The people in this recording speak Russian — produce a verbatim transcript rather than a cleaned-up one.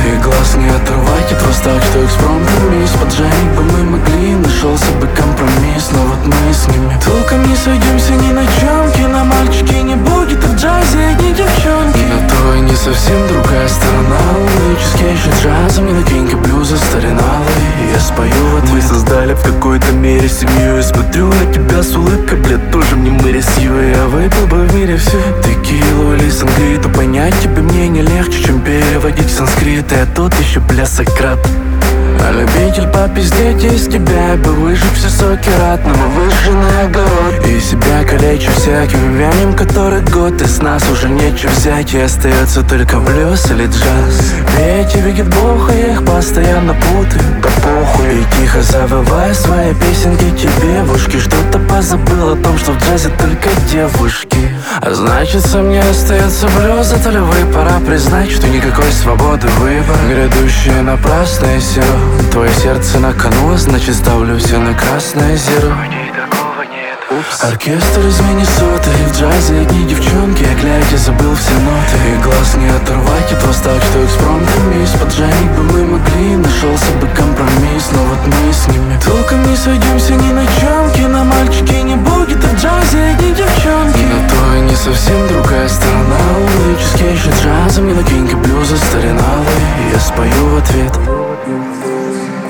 И глаз не отрывать от вас так, что экспромтом поджарить бы мы могли, нашелся бы компромисс. Но вот мы с ними толком не сойдемся ни на чем. Кино мальчики не будет, и в джазе одни девчонки. На то и не совсем другая сторона луны. Чизкейший джазом, не накинь-ка блюза стариналы. Я спою в ответ. Мы создали в какой-то мере семью. Я смотрю на тебя с улыбкой, блядь, тоже мне Мэри Сью. Я выпил бы в мире всю текилу или сангрию. То понять тебе мне не легче, чем переводить санскрит. Я тут еще, бля, Сократ. А любитель попиздеть из тебя я бы выжег все соки ратно, мы выжженный огород. И себя калечу всяким вянем, который год. Из нас уже нечего взять, и остается только блюз или джаз. Эти видят бога, я их постоянно путаю. Да похуй. И тихо завывая свои песенки тебе в ушки. Что-то позабыл о том, что в джазе только девушки. А значится мне остается блюз от львы. Пора признать, что никакой свободы выбора. Грядущее напрасное серо. Твое сердце на кону, а значит ставлю все на красное зеро. Оркестр из Миннесоты, и в джазе одни девчонки. Я глядя забыл все ноты. И глаз не оторвать от вас так, что экспромтом из-под жарить бы мы могли, нашелся бы компромисс. Но вот мы с ними толком не сойдемся ни на чем. Кино мальчики не будет, и в джазе одни девчонки. На то и не совсем другая сторона луны. Чизкейший джазом, не накинь-ка блюза стариналы. Я спою в ответ.